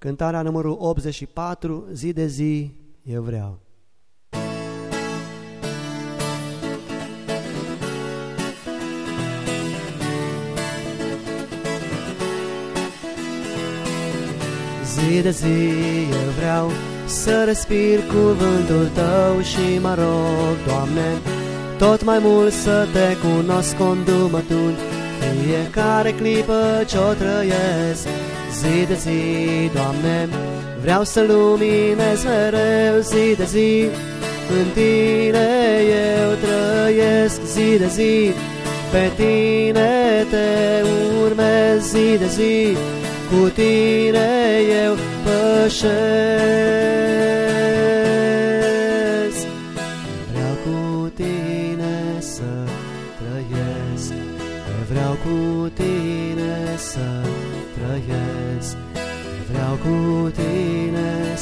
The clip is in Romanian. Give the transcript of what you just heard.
Cântarea numărul 84, zi de zi, eu vreau. Zi de zi eu vreau să respir cuvântul Tău și mă rog, Doamne, tot mai mult să Te cunosc, condu-mă Tu fiecare clipă ce-o trăiesc. Zi de zi, Doamne, vreau să luminez mereu, zi de zi, în Tine eu trăiesc. Zi de zi, pe Tine Te urmez, zi de zi, cu Tine eu pășesc. Vreau cu Tine să trăiesc, vreau cu Tine să trăiesc, vreau cu Tine